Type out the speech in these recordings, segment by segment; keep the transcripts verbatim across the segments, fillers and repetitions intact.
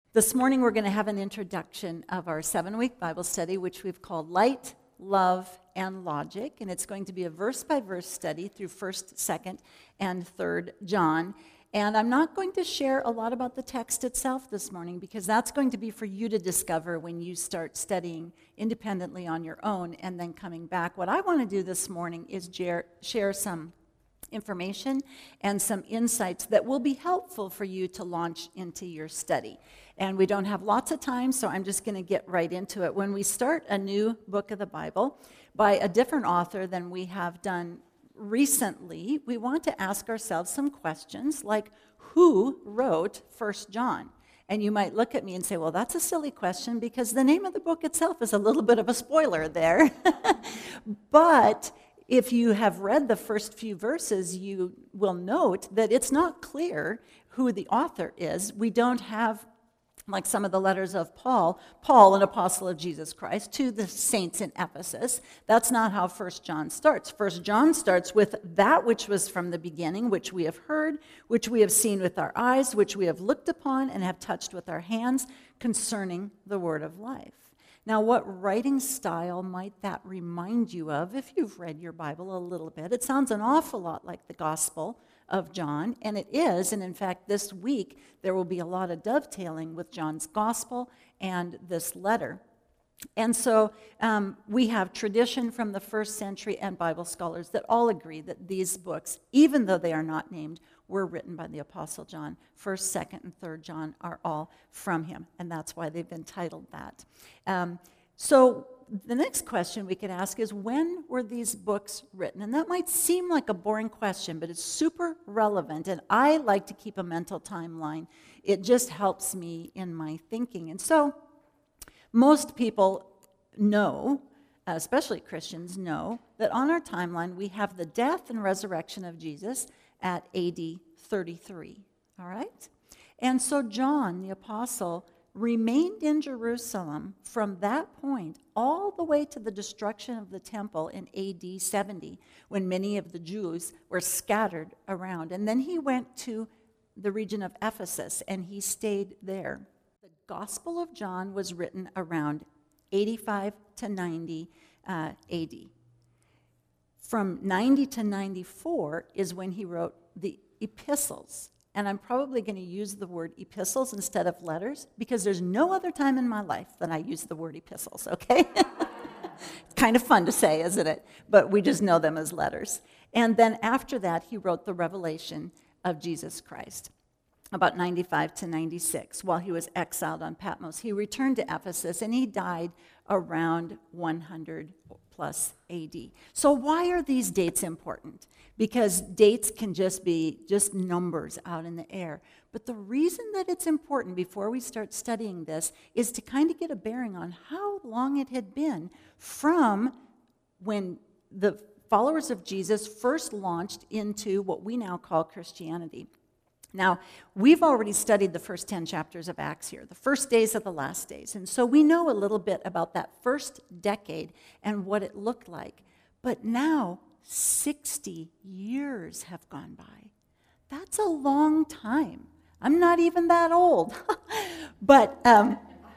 This morning we're going to have an introduction of our seven-week Bible study, which we've called Light, Love, and Logic, and it's going to be a verse-by-verse study through first, second, and third John. And I'm not going to share a lot about the text itself this morning because that's going to be for you to discover when you start studying independently on your own and then coming back. What I want to do this morning is jar- share some information and some insights that will be helpful for you to launch into your study. And we don't have lots of time, so I'm just going to get right into it. When we start a new book of the Bible by a different author than we have done recently, we want to ask ourselves some questions like, who wrote First John? And you might look at me and say, well, that's a silly question because the name of the book itself is a little bit of a spoiler there. But if you have read the first few verses, you will note that it's not clear who the author is. We don't have, like some of the letters of Paul, Paul, an apostle of Jesus Christ, to the saints in Ephesus. That's not how First John starts. First John starts with that which was from the beginning, which we have heard, which we have seen with our eyes, which we have looked upon and have touched with our hands concerning the word of life. Now, what writing style might that remind you of if you've read your Bible a little bit? It sounds an awful lot like the Gospel of John, and it is. And in fact, this week, there will be a lot of dovetailing with John's Gospel and this letter. And so um, we have tradition from the first century and Bible scholars that all agree that these books, even though they are not named, were written by the Apostle John. First, Second, and Third John are all from him, and that's why they've been titled that. Um, so the next question we could ask is, when were these books written? And that might seem like a boring question, but it's super relevant, and I like to keep a mental timeline. It just helps me in my thinking. And so most people know, especially Christians know, that on our timeline we have the death and resurrection of Jesus at A D thirty-three, all right? And so John, the apostle, remained in Jerusalem from that point all the way to the destruction of the temple in A D seventy, when many of the Jews were scattered around. And then he went to the region of Ephesus, and he stayed there. The Gospel of John was written around eighty-five to ninety uh, A D. From ninety to ninety-four is when he wrote the epistles. And I'm probably going to use the word epistles instead of letters because there's no other time in my life that I use the word epistles, okay? It's kind of fun to say, isn't it? But we just know them as letters. And then after that, he wrote the Revelation of Jesus Christ, about ninety-five to ninety-six, while he was exiled on Patmos. He returned to Ephesus, and he died around one hundred plus A D. So why are these dates important? Because dates can just be just numbers out in the air. But the reason that it's important before we start studying this is to kind of get a bearing on how long it had been from when the followers of Jesus first launched into what we now call Christianity. Now, we've already studied the first ten chapters of Acts here, the first days of the last days. And so we know a little bit about that first decade and what it looked like. But now, sixty years have gone by. That's a long time. I'm not even that old. But um,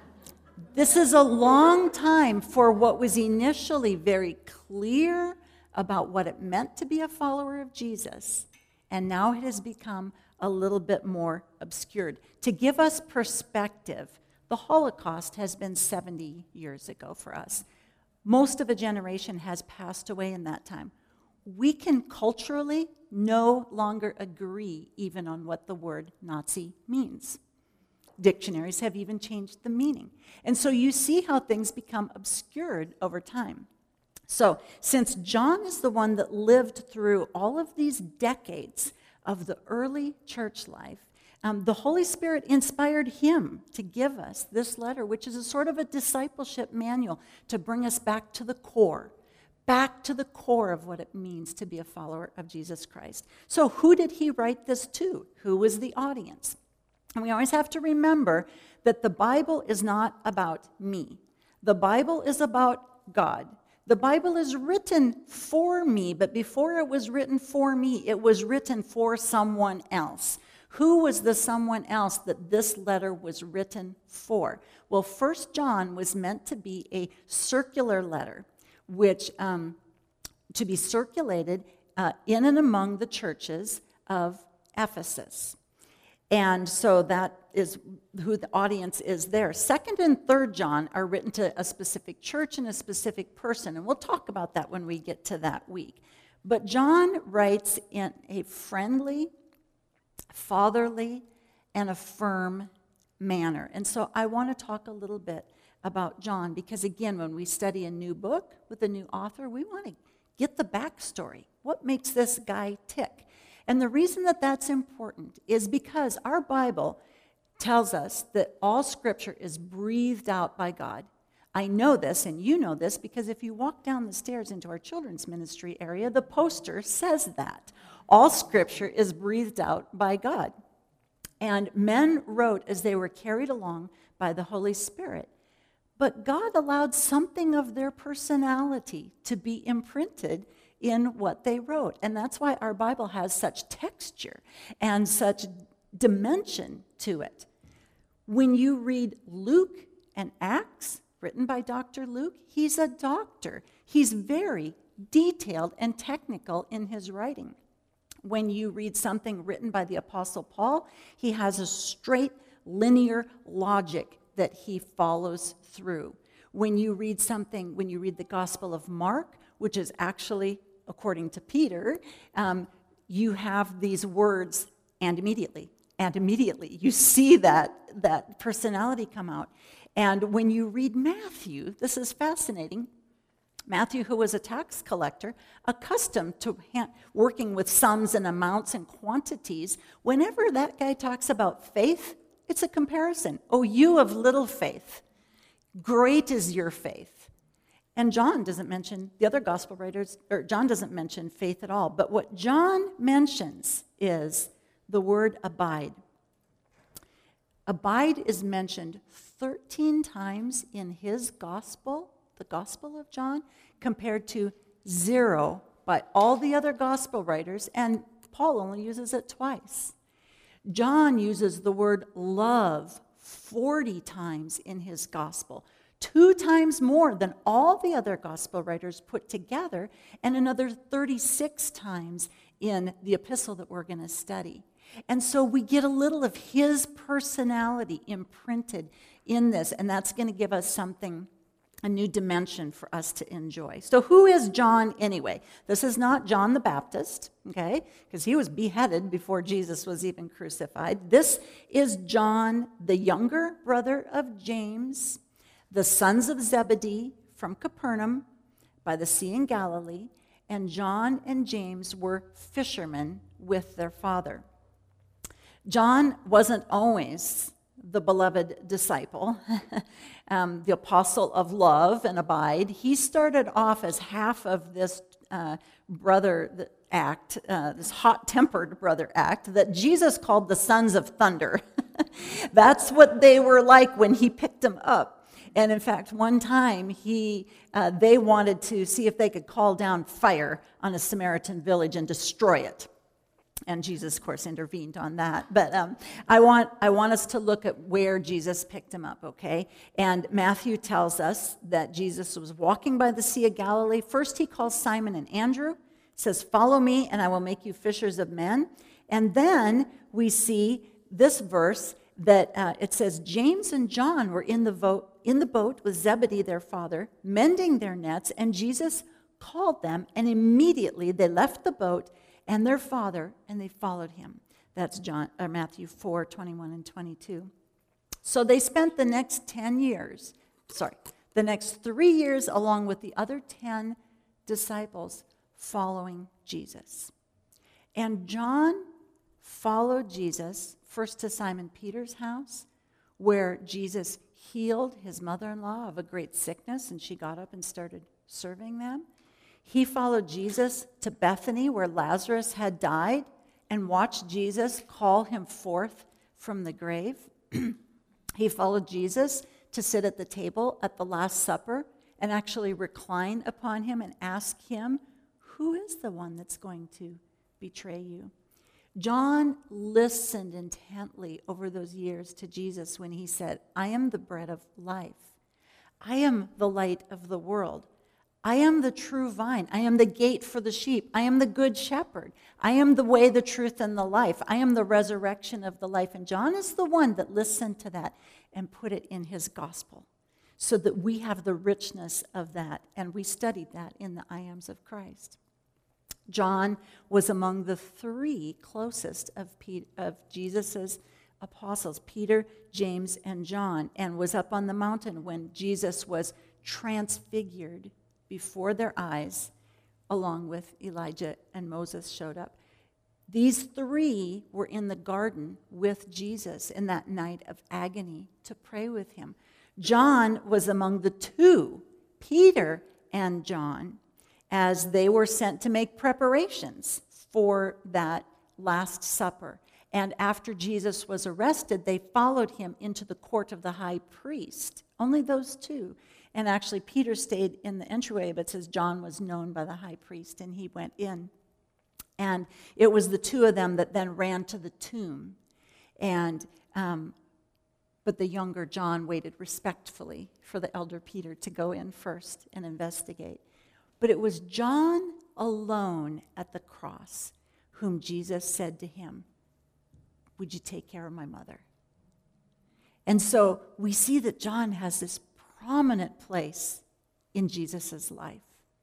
this is a long time for what was initially very clear about what it meant to be a follower of Jesus. And now it has become a little bit more obscured. To give us perspective, the Holocaust has been seventy years ago for us. Most of a generation has passed away in that time. We can culturally no longer agree even on what the word Nazi means. Dictionaries have even changed the meaning. And so you see how things become obscured over time. So since John is the one that lived through all of these decades of the early church life, um, the Holy Spirit inspired him to give us this letter, which is a sort of a discipleship manual to bring us back to the core, back to the core of what it means to be a follower of Jesus Christ. So who did he write this to? Who was the audience? And we always have to remember that the Bible is not about me. The Bible is about God. The Bible is written for me, but before it was written for me, it was written for someone else Who was the someone else that this letter was written for? Well, First John was meant to be a circular letter, which um, to be circulated uh, in and among the churches of Ephesus. And so that is who the audience is there. Second and third John are written to a specific church and a specific person, and we'll talk about that when we get to that week. But John writes in a friendly, fatherly, and a firm manner. And so I want to talk a little bit about John, because again, when we study a new book with a new author, we want to get the backstory. What makes this guy tick? And the reason that that's important is because our Bible tells us that all Scripture is breathed out by God. I know this, and you know this, because if you walk down the stairs into our children's ministry area, the poster says that. All Scripture is breathed out by God. And men wrote as they were carried along by the Holy Spirit. But God allowed something of their personality to be imprinted in what they wrote. And that's why our Bible has such texture and such dimension to it. When you read Luke and Acts, written by Doctor Luke, he's a doctor. He's very detailed and technical in his writing. When you read something written by the Apostle Paul, he has a straight, linear logic that he follows through. When you read something, when you read the Gospel of Mark, which is actually, according to Peter, um, you have these words, and immediately, and immediately. You see that, that personality come out. And when you read Matthew, this is fascinating. Matthew, who was a tax collector, accustomed to ha- working with sums and amounts and quantities, whenever that guy talks about faith, it's a comparison. Oh, you of little faith, great is your faith. And John doesn't mention, the other gospel writers, or John doesn't mention faith at all. But what John mentions is the word abide. Abide is mentioned thirteen times in his gospel, the Gospel of John, compared to zero by all the other gospel writers, and Paul only uses it twice. John uses the word love forty times in his gospel, two times more than all the other gospel writers put together, and another thirty-six times in the epistle that we're going to study. And so we get a little of his personality imprinted in this, and that's going to give us something, a new dimension for us to enjoy. So who is John anyway? This is not John the Baptist, okay, because he was beheaded before Jesus was even crucified. This is John, the younger brother of James, the sons of Zebedee from Capernaum by the sea in Galilee, and John and James were fishermen with their father. John wasn't always the beloved disciple, um, the apostle of love and abide. He started off as half of this uh, brother act, uh, this hot-tempered brother act that Jesus called the sons of thunder. That's what they were like when he picked them up. And in fact, one time he, uh, they wanted to see if they could call down fire on a Samaritan village and destroy it. And Jesus, of course, intervened on that. But um, I want I want us to look at where Jesus picked him up, okay? And Matthew tells us that Jesus was walking by the Sea of Galilee. First, he calls Simon and Andrew, says, "Follow me, and I will make you fishers of men." And then we see this verse that uh, it says, James and John were in the, vo- in the boat with Zebedee, their father, mending their nets, and Jesus called them, and immediately they left the boat and their father, and they followed him. That's John or Matthew four, twenty-one and twenty-two. So they spent the next ten years, sorry, the next three years along with the other ten disciples following Jesus. And John followed Jesus first to Simon Peter's house, where Jesus healed his mother-in-law of a great sickness, and she got up and started serving them. He followed Jesus to Bethany, where Lazarus had died, and watched Jesus call him forth from the grave. He followed Jesus to sit at the table at the Last Supper and actually recline upon him and ask him, "Who is the one that's going to betray you?" John listened intently over those years to Jesus when he said, I am the bread of life. I am the light of the world. I am the true vine. I am the gate for the sheep. I am the good shepherd. I am the way, the truth, and the life. I am the resurrection of the life. And John is the one that listened to that and put it in his gospel so that we have the richness of that. And we studied that in the I Ams of Christ. John was among the three closest of, Pe- of Jesus' apostles, Peter, James, and John, and was up on the mountain when Jesus was transfigured before their eyes, along with Elijah and Moses showed up. These three were in the garden with Jesus in that night of agony to pray with him. John was among the two, Peter and John, as they were sent to make preparations for that Last Supper. And after Jesus was arrested, they followed him into the court of the high priest. Only those two. And actually, Peter stayed in the entryway, but says John was known by the high priest, and he went in. And it was the two of them that then ran to the tomb. And um, but the younger John waited respectfully for the elder Peter to go in first and investigate. But it was John alone at the cross whom Jesus said to him, would you take care of my mother? And so we see that John has this prominent place in Jesus' life.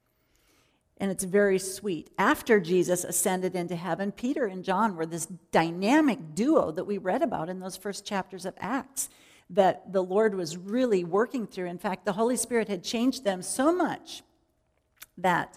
And it's very sweet. After Jesus ascended into heaven, Peter and John were this dynamic duo that we read about in those first chapters of Acts that the Lord was really working through. In fact, the Holy Spirit had changed them so much that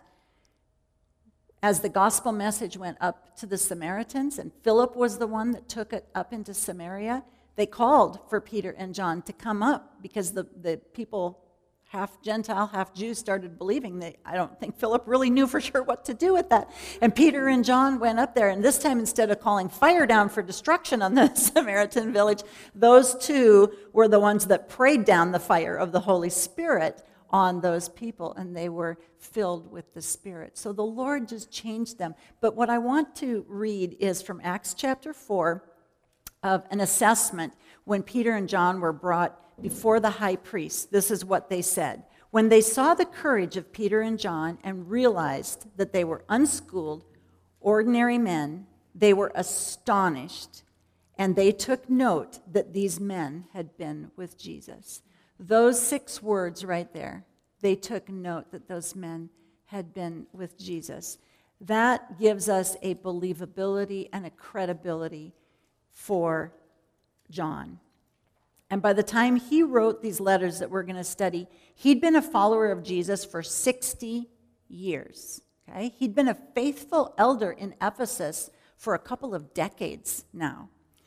as the gospel message went up to the Samaritans, and Philip was the one that took it up into Samaria, they called for Peter and John to come up because the, the people, half Gentile, half Jew, started believing. They, I don't think Philip really knew for sure what to do with that. And Peter and John went up there, and this time instead of calling fire down for destruction on the Samaritan village, those two were the ones that prayed down the fire of the Holy Spirit on those people, and they were filled with the Spirit. So the Lord just changed them. But what I want to read is from Acts chapter four, of an assessment when Peter and John were brought before the high priest. This is what they said. When they saw the courage of Peter and John and realized that they were unschooled, ordinary men, they were astonished, and they took note that these men had been with Jesus. Those six words right there, they took note that those men had been with Jesus. That gives us a believability and a credibility for John. And by the time he wrote these letters that we're going to study, he'd been a follower of Jesus for sixty years. Okay? He'd been a faithful elder in Ephesus for a couple of decades now.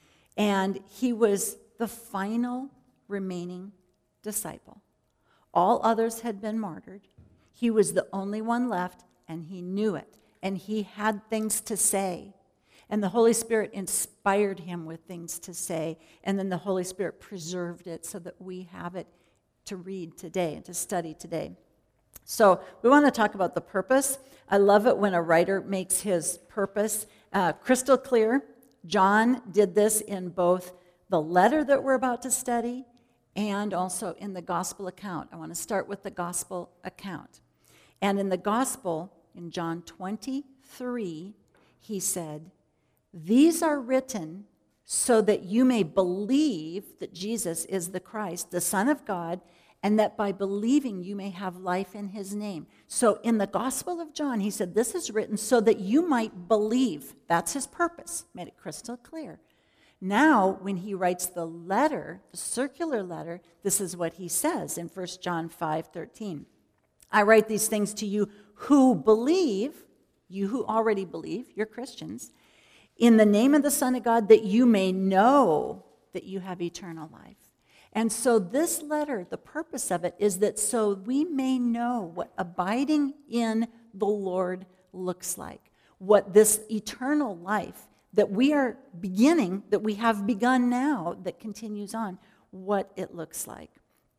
And he was the final remaining disciple. All others had been martyred. He was the only one left, and he knew it. And he had things to say. And the Holy Spirit inspired him with things to say, and then the Holy Spirit preserved it so that we have it to read today and to study today. So we want to talk about the purpose. I love it when a writer makes his purpose uh, crystal clear. John did this in both the letter that we're about to study and also in the gospel account. I want to start with the gospel account. And in the gospel, in John twenty-three, he said, these are written so that you may believe that Jesus is the Christ, the Son of God, and that by believing you may have life in his name. So in the Gospel of John, he said, this is written so that you might believe. That's his purpose. Made it crystal clear. Now, when he writes the letter, the circular letter, this is what he says in First John five thirteen. I write these things to you who believe, you who already believe, you're Christians, in the name of the Son of God, that you may know that you have eternal life. And so this letter, the purpose of it is that so we may know what abiding in the Lord looks like, what this eternal life that we are beginning, that we have begun now, that continues on, what it looks like.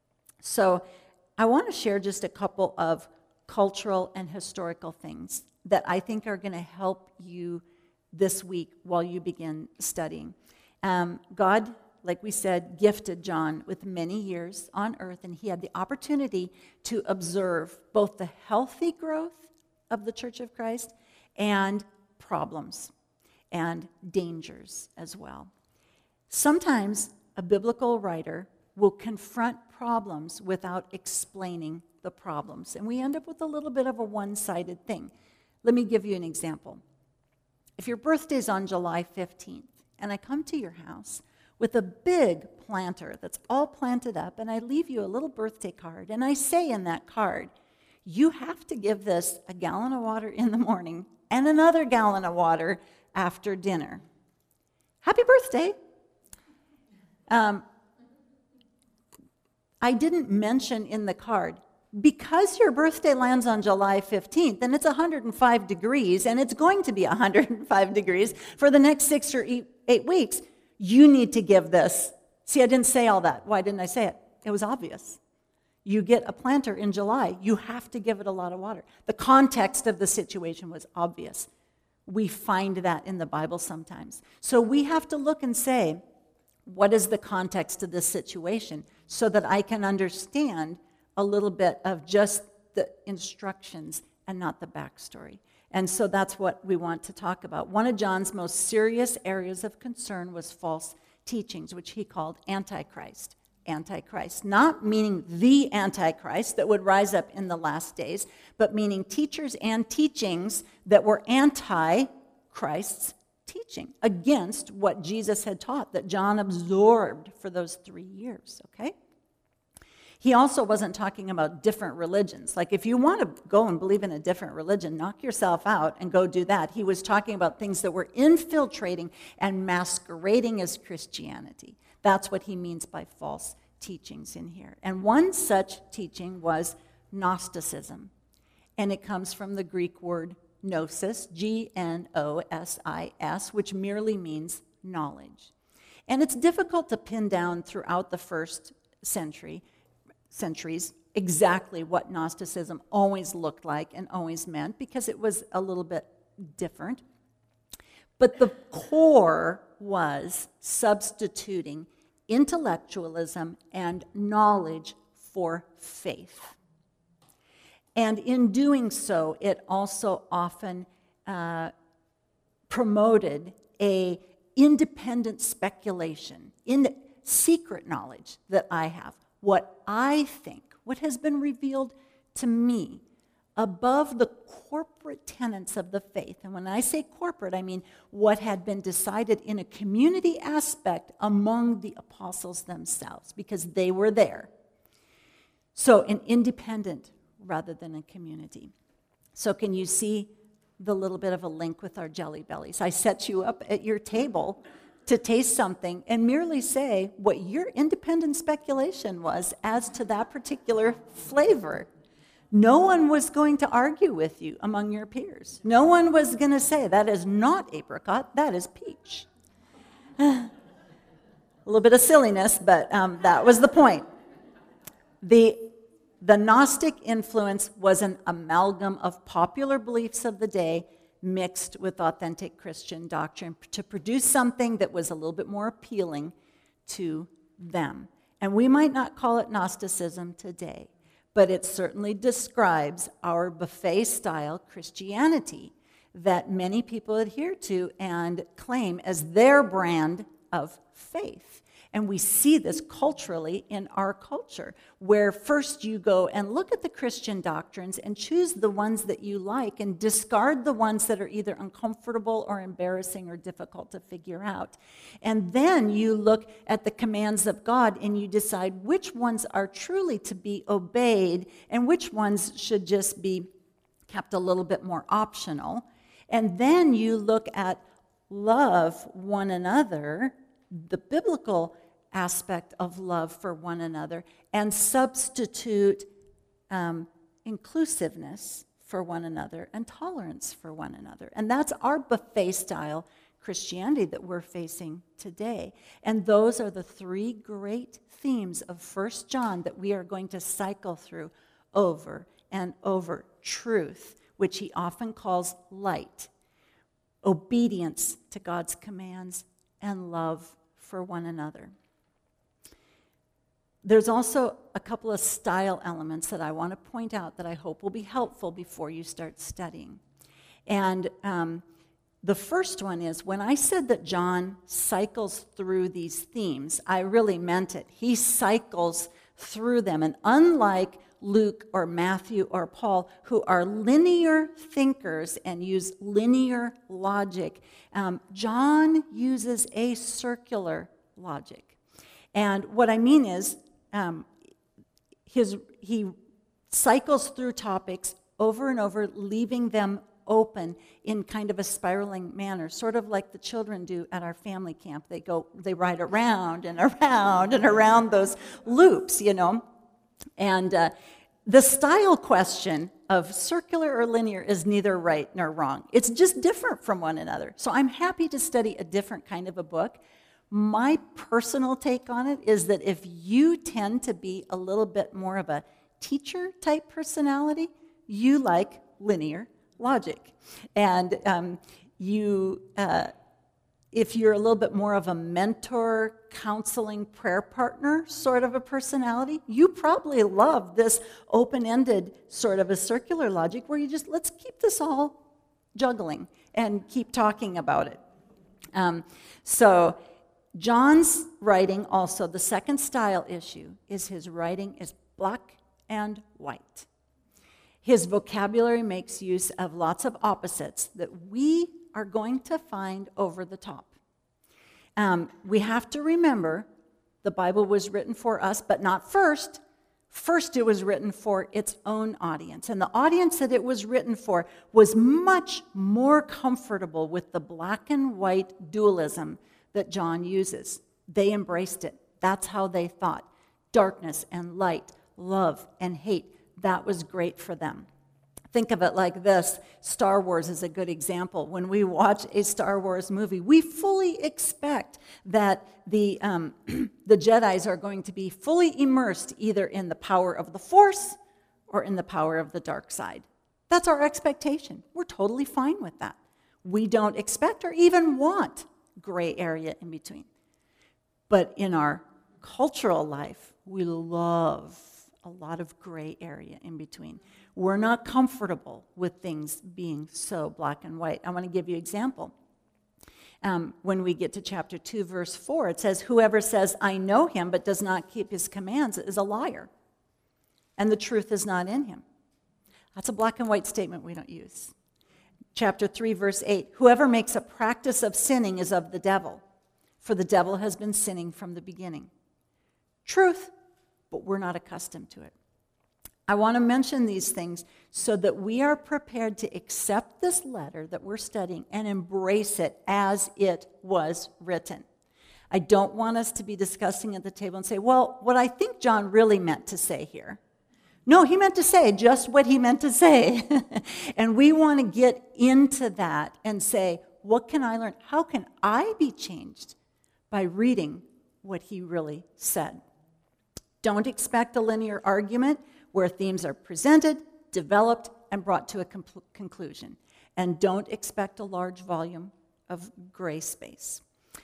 So I want to share just a couple of cultural and historical things that I think are going to help you this week while you begin studying. Um, God, like we said, gifted John with many years on earth, and he had the opportunity to observe both the healthy growth of the Church of Christ and problems and dangers as well. Sometimes a biblical writer will confront problems without explaining the problems, and we end up with a little bit of a one-sided thing. Let me give you an example. If your birthday's on July fifteenth, and I come to your house with a big planter that's all planted up, and I leave you a little birthday card, and I say in that card, you have to give this a gallon of water in the morning and another gallon of water after dinner. Happy birthday. Um, I didn't mention in the card, because your birthday lands on July fifteenth, and it's one hundred five degrees, and it's going to be one hundred five degrees for the next six or eight, eight weeks, you need to give this. See, I didn't say all that. Why didn't I say it? It was obvious. You get a planter in July, you have to give it a lot of water. The context of the situation was obvious. We find that in the Bible sometimes. So we have to look and say, what is the context of this situation, so that I can understand a little bit of just the instructions and not the backstory. And so that's what we want to talk about. One of John's most serious areas of concern was false teachings, which he called Antichrist. Antichrist, not meaning the Antichrist that would rise up in the last days, but meaning teachers and teachings that were anti-Christ's teaching, against what Jesus had taught, that John absorbed for those three years, okay? He also wasn't talking about different religions. Like, if you want to go and believe in a different religion, knock yourself out and go do that. He was talking about things that were infiltrating and masquerading as Christianity. That's what he means by false teachings in here. And one such teaching was Gnosticism. And it comes from the Greek word gnosis, G N O S I S, which merely means knowledge. And it's difficult to pin down throughout the first century, centuries exactly what Gnosticism always looked like and always meant, because it was a little bit different. But the core was substituting intellectualism and knowledge for faith. And in doing so, it also often uh, promoted a independent speculation, in secret knowledge that I have, what I think, what has been revealed to me, above the corporate tenets of the faith. And when I say corporate, I mean what had been decided in a community aspect among the apostles themselves, because they were there. So an independent rather than a community. So can you see the little bit of a link with our Jelly Bellies? I set you up at your table to taste something and merely say what your independent speculation was as to that particular flavor. No one was going to argue with you among your peers. No one was going to say, that is not apricot, that is peach. A little bit of silliness, but um, that was the point. The, the Gnostic influence was an amalgam of popular beliefs of the day mixed with authentic Christian doctrine to produce something that was a little bit more appealing to them. And we might not call it Gnosticism today, but it certainly describes our buffet-style Christianity that many people adhere to and claim as their brand of faith. And we see this culturally in our culture, where first you go and look at the Christian doctrines and choose the ones that you like and discard the ones that are either uncomfortable or embarrassing or difficult to figure out. And then you look at the commands of God and you decide which ones are truly to be obeyed and which ones should just be kept a little bit more optional. And then you look at love one another, the biblical aspect of love for one another, and substitute um, inclusiveness for one another and tolerance for one another. And that's our buffet-style Christianity that we're facing today. And those are the three great themes of First John that we are going to cycle through over and over. Truth, which he often calls light. obedience to God's commands, and love for one another. There's also a couple of style elements that I want to point out that I hope will be helpful before you start studying. And um, the first one is, when I said that John cycles through these themes, I really meant it. He cycles through them. And unlike Luke or Matthew or Paul, who are linear thinkers and use linear logic, um, John uses a circular logic. And what I mean is, um, his, he cycles through topics over and over, leaving them open in kind of a spiraling manner, sort of like the children do at our family camp. They go, they ride around and around and around those loops, you know. And uh, the style question of circular or linear is neither right nor wrong. It's just different from one another. So I'm happy to study a different kind of a book. My personal take on it is that if you tend to be a little bit more of a teacher-type personality, you like linear logic. And um, you, uh, if you're a little bit more of a mentor, counseling, prayer partner sort of a personality, you probably love this open-ended sort of a circular logic where you just, let's keep this all juggling and keep talking about it. Um, so John's writing also, the second style issue is his writing is black and white. His vocabulary makes use of lots of opposites that we are going to find over the top. Um, we have to remember the Bible was written for us, but not first. First, it was written for its own audience. And the audience that it was written for was much more comfortable with the black and white dualism that John uses. They embraced it. That's how they thought. Darkness and light, love and hate. That was great for them. Think of it like this. Star Wars is a good example. When we watch a Star Wars movie, we fully expect that the, um, the Jedis are going to be fully immersed either in the power of the Force or in the power of the dark side. That's our expectation. We're totally fine with that. We don't expect or even want gray area in between. But in our cultural life, we love a lot of gray area in between. We're not comfortable with things being so black and white. I want to give you an example. Um, when we get to chapter two, verse four, it says, whoever says, I know him, but does not keep his commands is a liar, and the truth is not in him. That's a black and white statement we don't use. Chapter three, verse eight, whoever makes a practice of sinning is of the devil, for the devil has been sinning from the beginning. Truth, but we're not accustomed to it. I want to mention these things so that we are prepared to accept this letter that we're studying and embrace it as it was written. I don't want us to be discussing at the table and say, well, what I think John really meant to say here. No, he meant to say just what he meant to say. And we want to get into that and say, what can I learn? How can I be changed by reading what he really said? Don't expect a linear argument where themes are presented, developed, and brought to a compl- conclusion. And don't expect a large volume of gray space.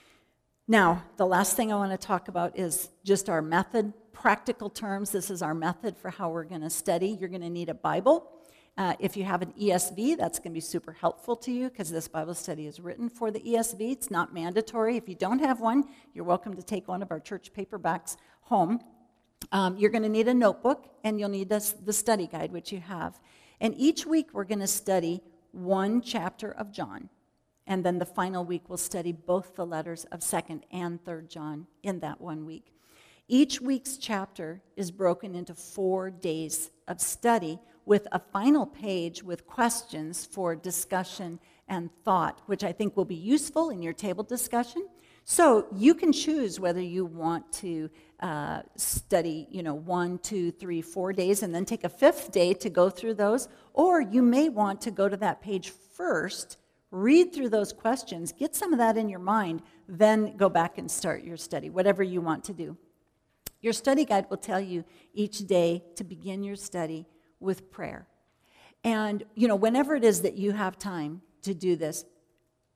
Now, the last thing I want to talk about is just our method, practical terms. This is our method for how we're going to study. You're going to need a Bible. Uh, if you have an E S V, that's going to be super helpful to you because this Bible study is written for the E S V. It's not mandatory. If you don't have one, you're welcome to take one of our church paperbacks home. Um, you're going to need a notebook, and you'll need this, the study guide, which you have. And each week, we're going to study one chapter of John. And then the final week, we'll study both the letters of second and third John in that one week. Each week's chapter is broken into four days of study with a final page with questions for discussion and thought, which I think will be useful in your table discussion. So you can choose whether you want to uh, study, you know, one, two, three, four days, and then take a fifth day to go through those, or you may want to go to that page first, read through those questions, get some of that in your mind, then go back and start your study, whatever you want to do. Your study guide will tell you each day to begin your study with prayer. And, you know, whenever it is that you have time to do this,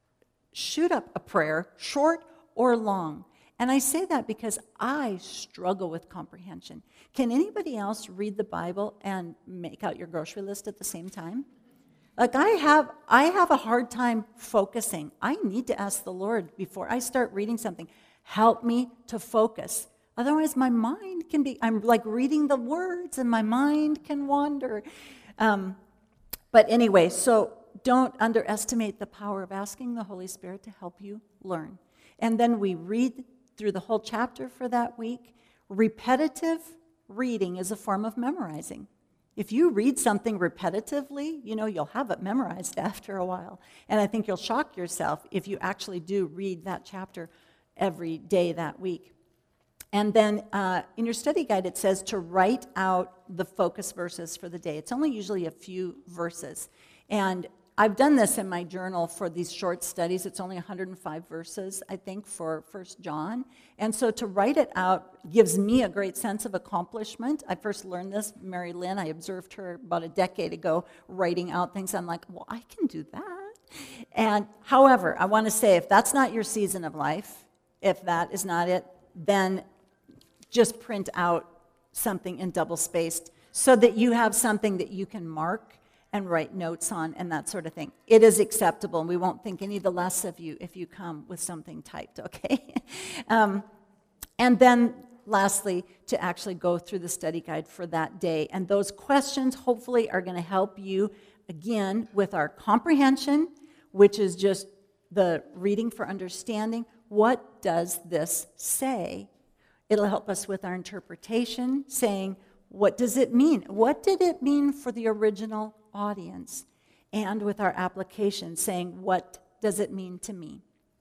shoot up a prayer, short or long. And I say that because I struggle with comprehension. Can anybody else read the Bible and make out your grocery list at the same time? Like I have, I have a hard time focusing. I need to ask the Lord before I start reading something, help me to focus. Otherwise, my mind can be, I'm like reading the words and my mind can wander. Um, but anyway, so don't underestimate the power of asking the Holy Spirit to help you learn. And then we read through the whole chapter for that week. Repetitive reading is a form of memorizing. If you read something repetitively, you know, you'll have it memorized after a while. And I think you'll shock yourself if you actually do read that chapter every day that week. And then uh, in your study guide, it says to write out the focus verses for the day. It's only usually a few verses. And I've done this in my journal for these short studies. It's only one hundred five verses, I think, for First John. And so to write it out gives me a great sense of accomplishment. I first learned this, Mary Lynn. I observed her about a decade ago writing out things. I'm like, well, I can do that. And however, I want to say, if that's not your season of life, if that is not it, then just print out something in double-spaced so that you have something that you can mark and write notes on and that sort of thing. It is acceptable, and we won't think any the less of you if you come with something typed, okay? um, and then lastly, to actually go through the study guide for that day. And those questions hopefully are going to help you, again, with our comprehension, which is just the reading for understanding. What does this say? It'll help us with our interpretation, saying, what does it mean? What did it mean for the original audience? And with our application, saying, what does it mean to me?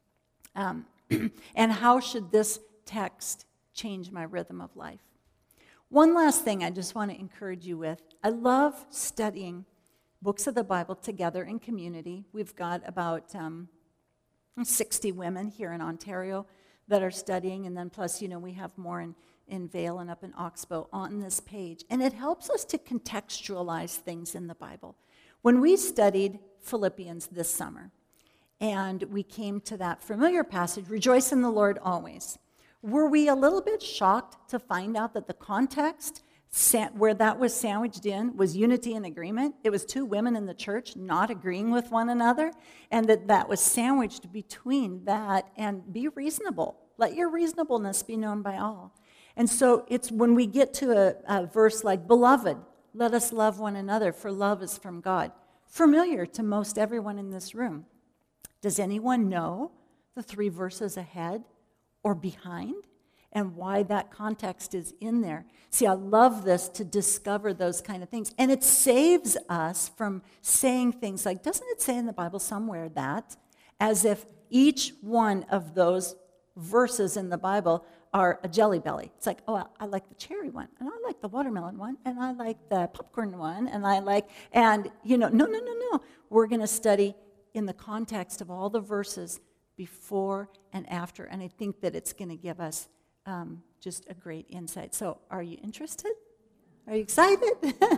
Um, and how should this text change my rhythm of life? One last thing I just want to encourage you with. I love studying books of the Bible together in community. We've got about um, sixty women here in Ontario that are studying, and then plus, you know, we have more in, in Vail and up in Oxbow on this page. And it helps us to contextualize things in the Bible. When we studied Philippians this summer, and we came to that familiar passage, rejoice in the Lord always, were we a little bit shocked to find out that the context where that was sandwiched in was unity and agreement? It was two women in the church not agreeing with one another, and that that was sandwiched between that and be reasonable. Let your reasonableness be known by all. And so it's when we get to a, a verse like, beloved, let us love one another, for love is from God. Familiar to most everyone in this room. Does anyone know the three verses ahead or behind? And why that context is in there. See, I love this to discover those kind of things. And it saves us from saying things like, doesn't it say in the Bible somewhere that? As if each one of those verses in the Bible are a jelly belly. It's like, oh, I like the cherry one, and I like the watermelon one, and I like the popcorn one, and I like, and, you know, no, no, no, no. We're going to study in the context of all the verses before and after. And I think that it's going to give us Um, just a great insight. So are you interested? Are you excited?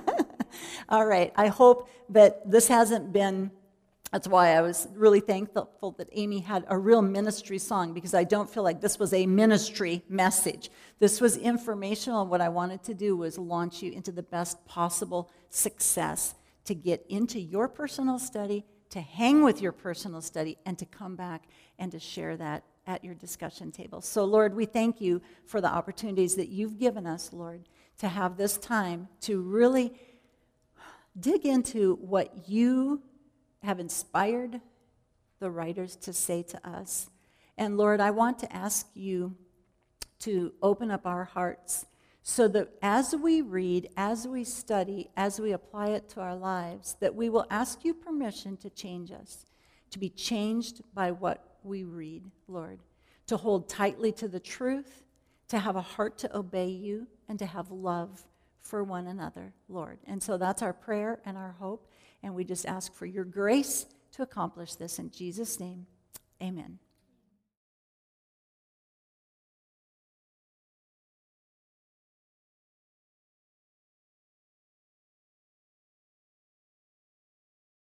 All right. I hope that this hasn't been, that's why I was really thankful that Amy had a real ministry song, because I don't feel like this was a ministry message. This was informational. What I wanted to do was launch you into the best possible success to get into your personal study, to hang with your personal study, and to come back and to share that at your discussion table. So, Lord, we thank you for the opportunities that you've given us, Lord, to have this time to really dig into what you have inspired the writers to say to us. And, Lord, I want to ask you to open up our hearts so that as we read, as we study, as we apply it to our lives, that we will ask you permission to change us, to be changed by what we read, Lord, to hold tightly to the truth, to have a heart to obey you, and to have love for one another, Lord. And so that's our prayer and our hope, and we just ask for your grace to accomplish this in Jesus' name. Amen.